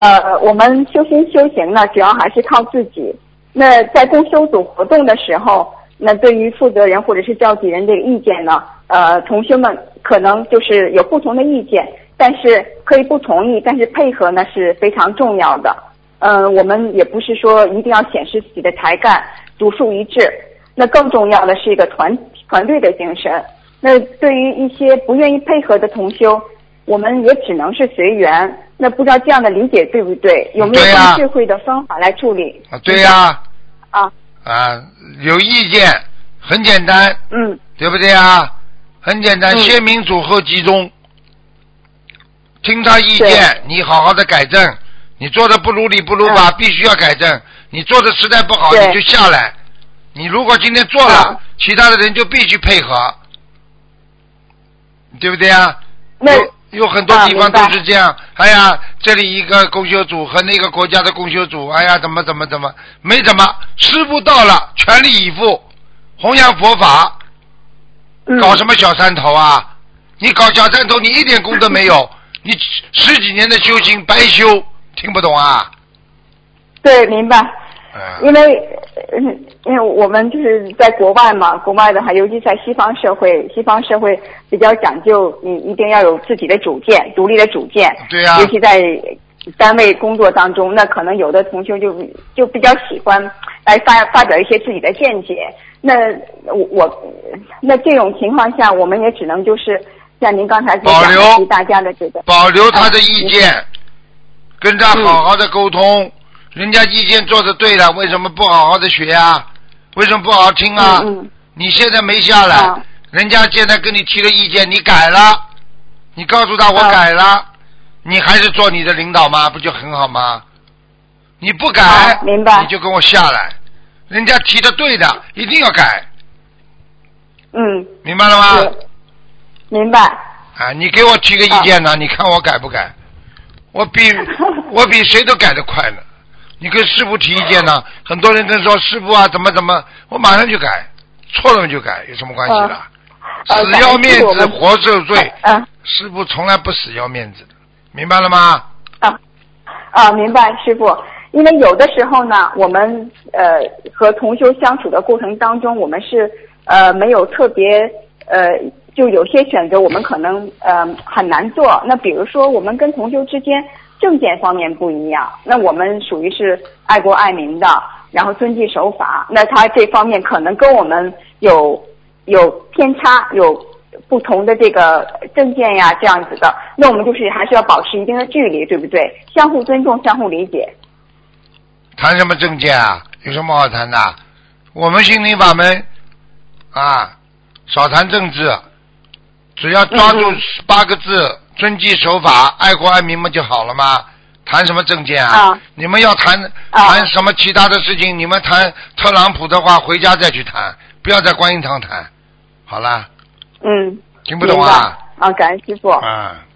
我们修行呢，主要还是靠自己。那在共修组活动的时候，那对于负责人或者是召集人这个意见呢，同学们可能就是有不同的意见，但是可以不同意，但是配合呢是非常重要的。我们也不是说一定要显示自己的才干，独树一帜。那更重要的是一个团队的精神。那对于一些不愿意配合的同修，我们也只能是随缘。那不知道这样的理解对不对？有没有更智慧的方法来处理？ 对呀。 啊， 有意见很简单，对不对啊？很简单，先民主后集中，听他意见，你好好的改正。你做的不如理不如法，必须要改正。你做的实在不好，你就下来。你如果今天做了，其他的人就必须配合，对不对啊？有很多地方都是这样。哎呀，这里一个共修组和那个国家的共修组，哎呀，怎么没怎么，师父到了，全力以赴弘扬佛法，搞什么小山头啊？你搞小山头，你一点功德没有，你10几年的修行白修，听不懂啊？ 对，明白。因为我们就是在国外嘛，国外的话，尤其在西方社会比较讲究，你一定要有自己的主见，独立的主见。 对呀。 尤其在单位工作当中，那可能有的同学就比较喜欢来发表一些自己的见解。那这种情况下，我们也只能就是像您刚才讲的，大家的这个保留他的意见，跟他好好的沟通。人家意见做的对了，为什么不好好的学啊？为什么不好好听啊？你现在没下来，人家现在跟你提了意见，你改了，你告诉他我改了，你还是做你的领导吗？不就很好吗？你不改， 明白， 你就跟我下来。人家提的对的，一定要改。明白了吗？ 明白。 你给我提个意见呢，你看我改不改？我比谁都改得快呢。你跟师父提意见呢，很多人跟说师父啊怎么，我马上就改，错了就改，有什么关系的？死要面子活受罪，师父从来不死要面子的，明白了吗？ 明白，师父。因为有的时候呢，我们和同修相处的过程当中，我们是没有特别就有些选择我们可能很难做。那比如说我们跟同修之间政见方面不一样，那我们属于是爱国爱民的，然后遵纪守法，那他这方面可能跟我们有偏差，有不同的这个政见呀，这样子的，那我们就是还是要保持一定的距离，对不对？相互尊重，相互理解。 谈什么政见啊？有什么好谈的？我们心灵法门少谈政治，只要抓住8个字，遵纪守法，爱国爱民嘛就好了吗？谈什么政见啊？你们要谈什么其他的事情，你们谈特朗普的话回家再去谈，不要在观音堂谈。好了。听不懂啊？ 感恩师父。